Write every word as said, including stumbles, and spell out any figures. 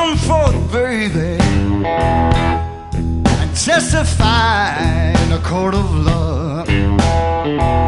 come forth, baby, and testify in a court of love.